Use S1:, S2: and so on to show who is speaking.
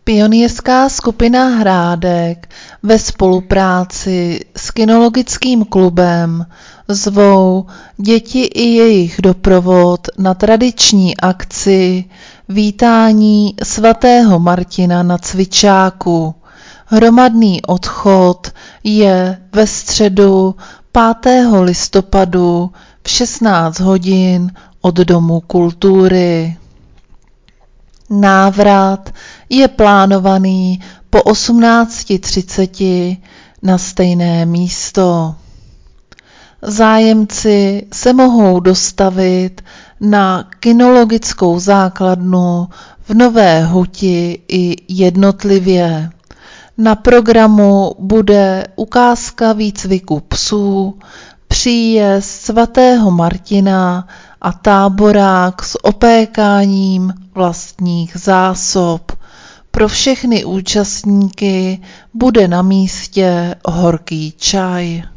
S1: Pionýrská skupina Hrádek ve spolupráci s Kynologickým klubem zvou děti i jejich doprovod na tradiční akci vítání svatého Martina na Cvičáku. Hromadný odchod je ve středu 5. listopadu v 16 hodin od Domu kultury. Návrat je plánovaný po 18:30 na stejné místo. Zájemci se mohou dostavit na kynologickou základnu v Nové Huti i jednotlivě. Na programu bude ukázka výcviku psů, příjezd svatého Martina a táborák s opékáním vlastních zásob. Pro všechny účastníky bude na místě horký čaj.